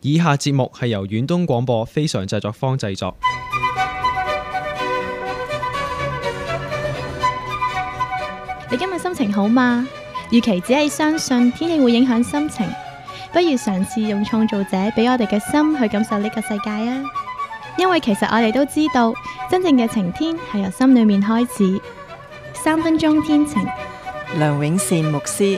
以下節目係由遠東廣播非常製作坊製作。 你今日心情好嗎？與其只係相信天氣會影響心情，不如嘗試用創造者俾我哋嘅心去感受呢個世界啊！因為其實我哋都知道，真正嘅晴天係由心裏面開始。3分鐘天晴， 梁永善牧師。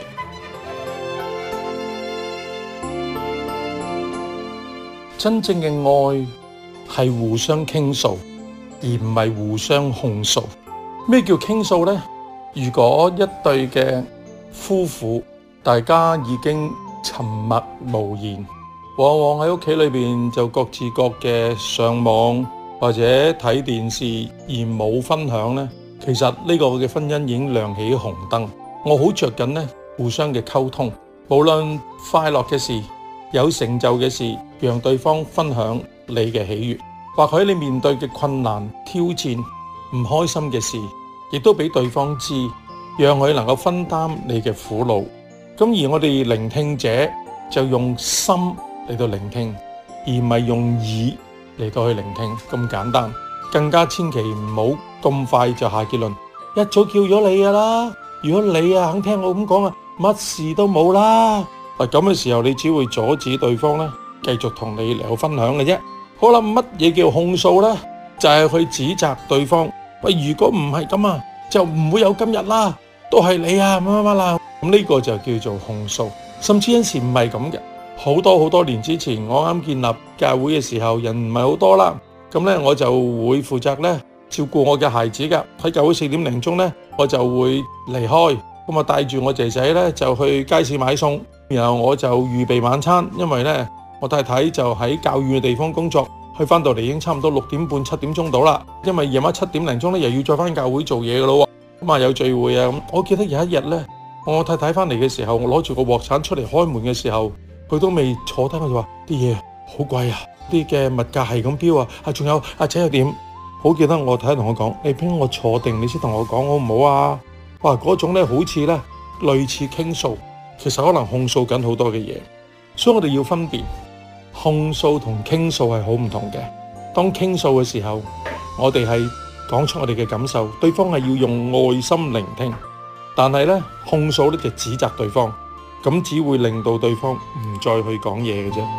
真正嘅愛係互相傾訴，而唔係互相控訴。咩叫傾訴呢？如果一對嘅夫婦，大家已經沉默無言，往往喺屋企裏邊就各自各嘅上網或者睇電視而冇分享呢，其實呢個嘅婚姻已經亮起紅燈。我好着緊呢互相嘅溝通，無論快樂嘅事、有成就嘅事，讓對方分享你嘅喜悅，或許你面對嘅困難、挑戰、唔開心嘅事，亦都俾對方知，讓佢能夠分擔你嘅苦惱。咁而我哋聆聽者就用心嚟到聆聽，而唔係用耳嚟到去聆聽咁簡單。更加千祈唔好咁快就下結論，一早叫咗你噶啦。如果你肯聽我咁講啊，乜事都冇啦。咁嘅時候，你只會阻止對方咧繼續同你嚟分享嘅啫。好啦，乜嘢叫控訴呢？就係去指責對方。喂，如果唔係咁啊，就唔會有今日啦。都係你啊，乜乜乜啦。咁呢個就叫做控訴。甚至有時唔係咁嘅。好多年之前，我啱建立教會嘅時候，人唔係好多啦。咁呢，我就會負責呢照顧我嘅孩子㗎。喺教會4點零鐘呢，我就會離開。咁啊，帶住我仔仔呢，就去街市買餸。然後我就預備晚餐，因為呢，我太太就喺較遠嘅地方工作，去翻到嚟已經差唔多6點半7點鐘到啦。因為夜晚7點零鐘呢，又要再翻教會做嘢噶咯。咁啊有聚會啊咁。我記得有一日呢，我太太翻嚟嘅時候，我攞住個鑊鏟出嚟開門嘅時候，佢都未坐低，我就話啲嘢好貴啊，啲嘅物價係咁飆啊，仲有阿姐又點？好記得我太太同我講，你俾我坐定，你先同我講好唔好啊？哇，嗰種呢好似呢類似傾訴。其實可能控訴緊好多嘅嘢，所以我哋要分辨控訴同傾訴係好唔同嘅。當傾訴嘅時候，我哋係講出我哋嘅感受，對方係要用愛心聆聽。但係呢，控訴呢就指責對方，咁只會令到對方唔再去講嘢嘅啫。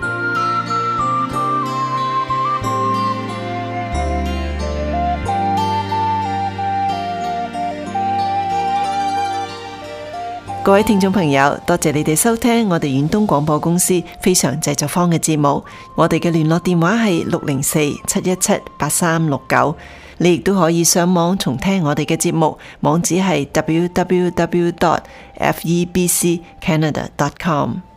各位聽眾朋友，多謝你哋收聽我哋遠東廣播公司非常製作坊嘅節目。我哋嘅聯絡電話係604-717-8369。你亦都可以上網重聽我哋嘅節目，網址係www.febccanada.com。